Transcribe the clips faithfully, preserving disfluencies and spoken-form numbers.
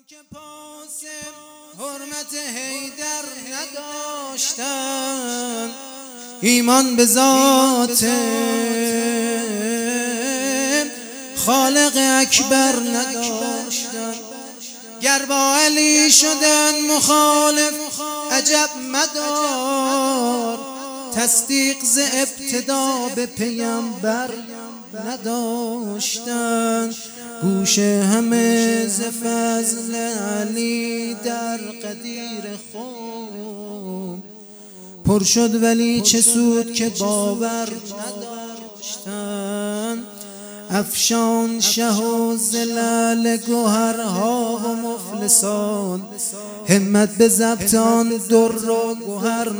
که پاس حرمت حیدر نداشتن، ایمان به ذات خالق اکبر نداشتن. گر با علی شدن مخالف عجب مدار، تصدیق ز ابتدا به پیامبر نداشتن. گوش همه ز فضل علی در قدیر خود پر شد، ولی چه سود که باور نداشتن. افشان شه و زلال گوهرها و مفلسان، همت به ضبط آن در و گوهر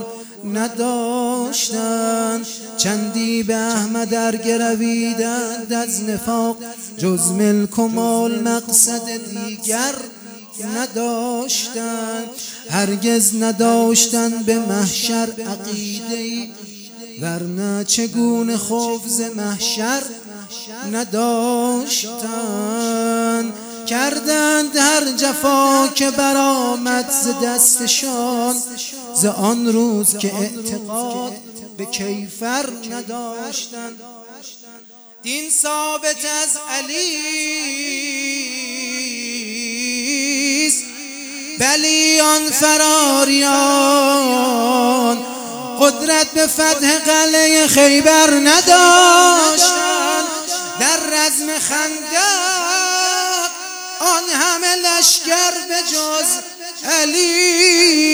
نداشتند. چندی به احمد ارگرویدند از نفاق، جز ملک و مال مقصد دیگر نداشتند. هرگز نداشتند به محشر عقیده‌ای، ورنه چگونه خوف ز محشر نداشتند. کردند هر جفا که برآمد ز دستشان، ز آن روز که اعتقاد به کیفر نداشتند. دین ثابت از علی است، بلیان فراریان قدرت به فتح قلعه خیبر نداشتند. در رزم خندق آن همه لشکر به جز علی،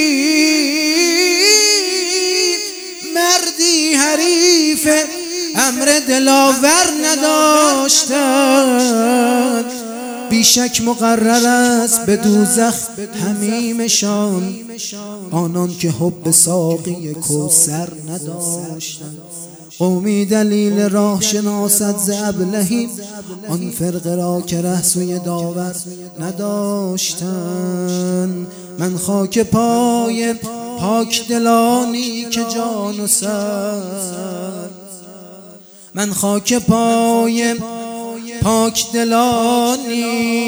مردی حریف امر دلاور نداشتند. بیشک مقرر است به دوزخ حمیمشان، آنان که حب ساقی کوثر نداشتند. قومی دلیل راه شناست ز ابلهی، آن فرقه را که ره سوی داور نداشتند. من خاک پای پاک دلانی که جان و سر، من خاک پای پاک دلانی،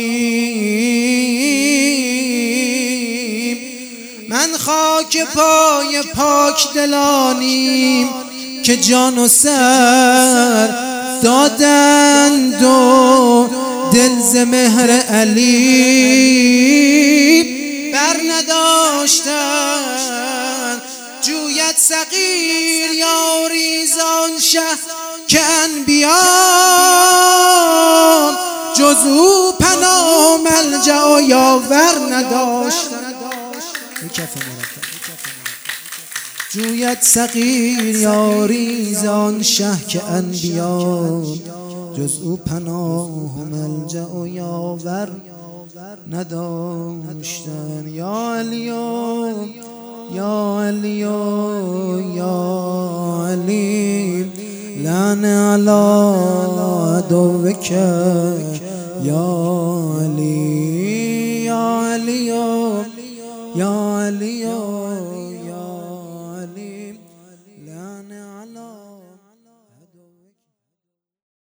من خاک پای پاک دلانیم که جان و سر دادند و دل ز مهر علی بر نداشتند. جوید صغیر یاری زان شه که انبیان، جز او پناه و ملجأ و یاور نداشتند. جوید صغیر یاری زان شه که انبیان، جز او پناه و ملجأ و یاور نداشتند. یا علی یا علی یا علی، لعن علی عدوک یا علی یا علی یا علی.